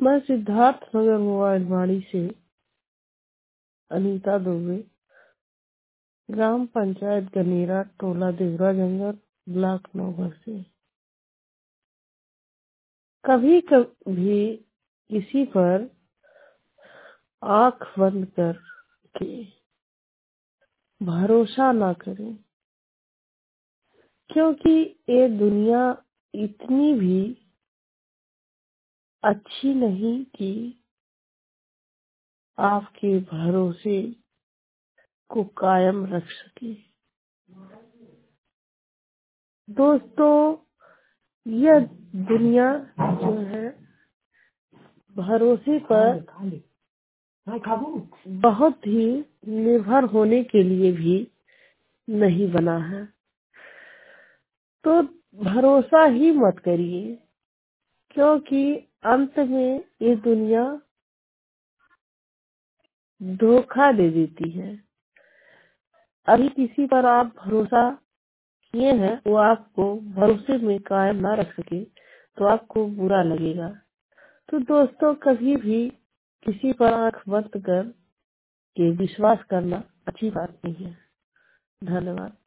मैं सिद्धार्थ नगर मोबाइलवाड़ी से अनीता दुबे, ग्राम पंचायत गनेरा, टोला देवरा जंगल, ब्लॉक नौगढ़ से। कभी कभी किसी पर आंख बंद कर के भरोसा ना करें, क्योंकि ये दुनिया इतनी भी अच्छी नहीं कि आपके भरोसे को कायम रख सके। दोस्तों, यह दुनिया जो है भरोसे पर बहुत ही निर्भर होने के लिए भी नहीं बना है। तो भरोसा ही मत करिए, क्योंकि अंत में ये दुनिया धोखा दे देती है। अभी किसी पर आप भरोसा किए हैं, वो आपको भरोसे में कायम ना रख सके तो आपको बुरा लगेगा। तो दोस्तों, कभी भी किसी पर आंख बंद कर के विश्वास करना अच्छी बात नहीं है। धन्यवाद।